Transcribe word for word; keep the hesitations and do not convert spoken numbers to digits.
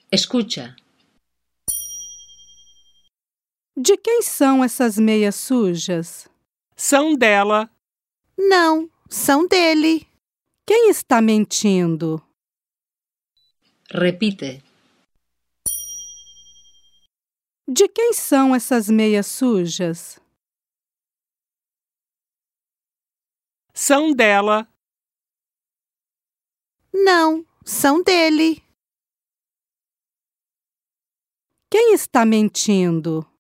Escucha. De quem são essas meias sujas? São dela. Não, são dele. Quem está mentindo? Repite. De quem são essas meias sujas? São dela. Não, são dele. Quem está mentindo?